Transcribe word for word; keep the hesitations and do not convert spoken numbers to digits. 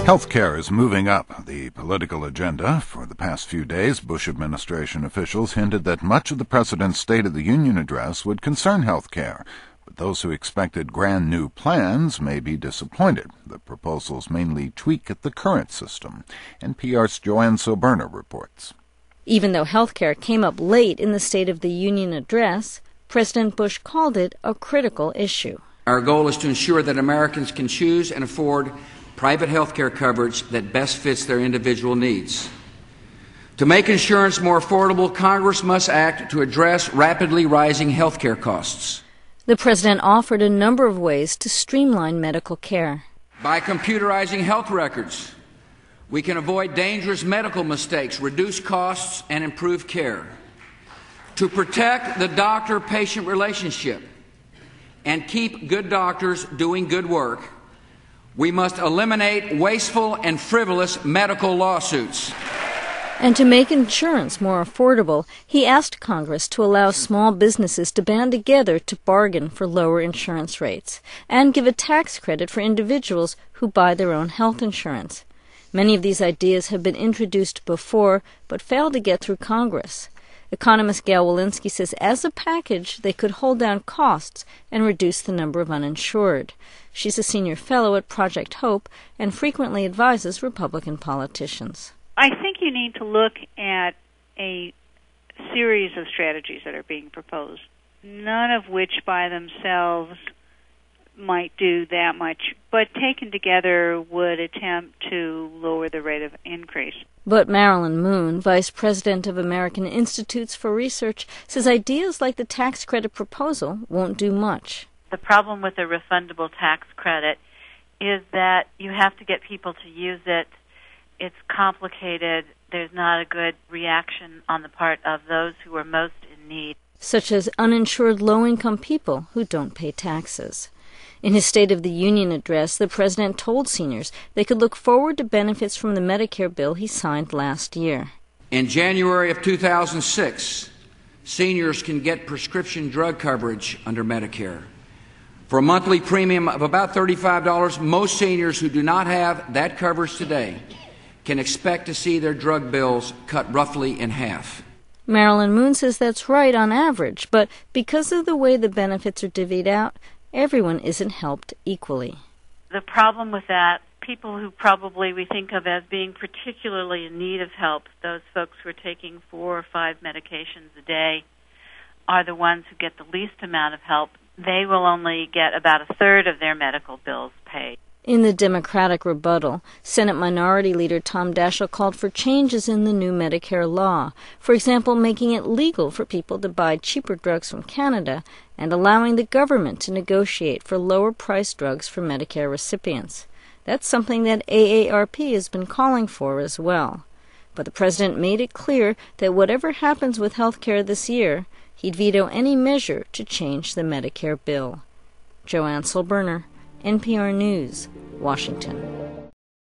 Healthcare is moving up the political agenda. For the past few days, Bush administration officials hinted that much of the president's State of the Union address would concern healthcare. But those who expected grand new plans may be disappointed. The proposals mainly tweak at the current system. N P R's Joanne Soberna reports. Even though healthcare came up late in the State of the Union address, President Bush called it a critical issue. Our goal is to ensure that Americans can choose and afford private health care coverage that best fits their individual needs. To make insurance more affordable, Congress must act to address rapidly rising health care costs. The president offered a number of ways to streamline medical care. By computerizing health records, we can avoid dangerous medical mistakes, reduce costs, and improve care. To protect the doctor-patient relationship and keep good doctors doing good work, we must eliminate wasteful and frivolous medical lawsuits. And to make insurance more affordable, he asked Congress to allow small businesses to band together to bargain for lower insurance rates and give a tax credit for individuals who buy their own health insurance. Many of these ideas have been introduced before but failed to get through Congress. Economist Gail Wilensky says as a package they could hold down costs and reduce the number of uninsured. She's a senior fellow at Project Hope and frequently advises Republican politicians. I think you need to look at a series of strategies that are being proposed, none of which by themselves might do that much, but taken together would attempt to lower the rate of increase. But Marilyn Moon, vice president of American Institutes for Research, says ideas like the tax credit proposal won't do much. The problem with the refundable tax credit is that you have to get people to use it. It's complicated. There's not a good reaction on the part of those who are most in need, such as uninsured low-income people who don't pay taxes. In his State of the Union address, the president told seniors they could look forward to benefits from the Medicare bill he signed last year. In January of two thousand six, seniors can get prescription drug coverage under Medicare. For a monthly premium of about thirty-five dollars, most seniors who do not have that coverage today can expect to see their drug bills cut roughly in half. Marilyn Moon says that's right on average, but because of the way the benefits are divvied out, everyone isn't helped equally. The problem with that, people who probably we think of as being particularly in need of help, those folks who are taking four or five medications a day, are the ones who get the least amount of help. They will only get about a third of their medical bills paid. In the Democratic rebuttal, Senate Minority Leader Tom Daschle called for changes in the new Medicare law, for example, making it legal for people to buy cheaper drugs from Canada and allowing the government to negotiate for lower-priced drugs for Medicare recipients. That's something that A A R P has been calling for as well. But the president made it clear that whatever happens with health care this year, he'd veto any measure to change the Medicare bill. Joanne Soberna, N P R News, Washington.